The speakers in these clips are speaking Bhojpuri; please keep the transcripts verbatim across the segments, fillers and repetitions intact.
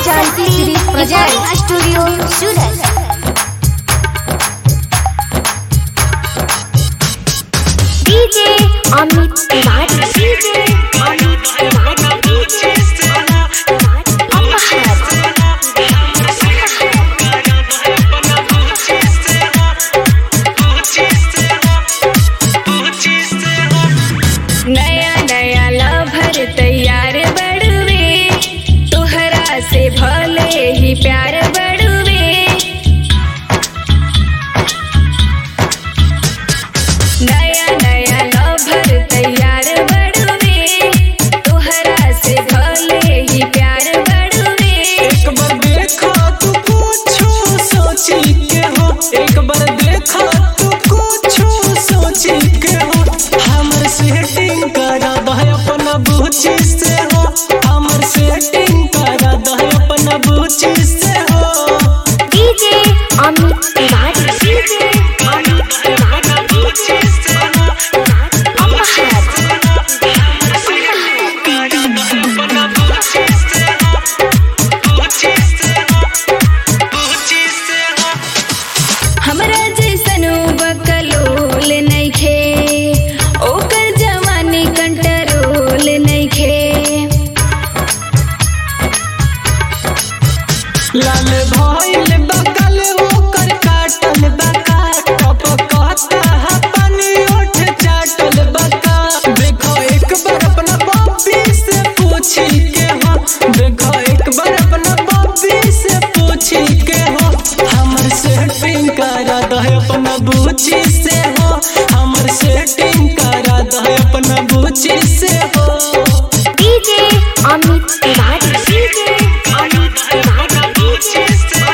Janaki series project studio Surat. DJ Amit Tiwari DJ Amit Tiwari DJ नया नया लभर तैयार बड़ुवे तोहरा से भले ही प्यार बड़ुवे। नया नया लभर तैयार बड़ुवे तोहरा से भले ही प्यार बड़ुवे। एक बार देखा तू कुछ सोची के हो, एक बार देखा तू कुछ सोची के हो। हमर सेटिंग करा दह अपना बुची से हो, हमर सेटिंग करा दह अपना बुची से हो। DJ Amit Tiwari DJ Amit Tiwari DJ हमरा जैसन बकलोल नइखे ओकर जवानी कंट्रोल नइखे। लाल भइल बकल ओकर काटल बका, टप कहता है पानी ओठ चाटल बका। देखो एक बार अपना बॉबी से पूछी के हो, देखो एक बार अपना बॉबी से पूछी के हो। हमर सेटिंग करा दह अपना बुची से हो, हमर सेटिंग करा दह अपना बुची से हो। DJ Amit Tiwari DJ Amit Tiwari DJ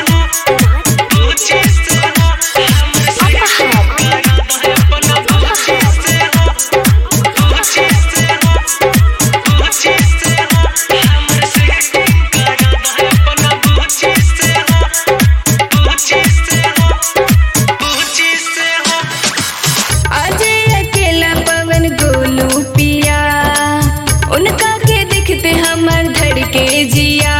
Ajay Akela Pawan Golu पिया उनका के दिखते हमर धड़के जिया।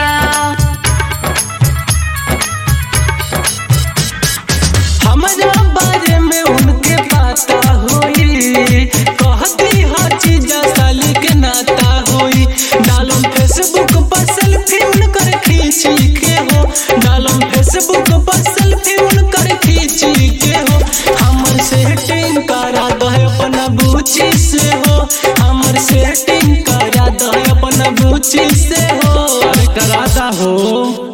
हमरा बारे में उनके पता होई, कहती हर चीज साली के नाता होई। डालम फेसबुक पर सेल्फी उनकर खींची के हो, डालम फेसबुक पर सेल्फी उनकर खींची के हो। हमर सेटिंग करा दह अपना बुची से हो, हमर सेटिंग करा दह अपना बुची से हो। अरे कराता हो।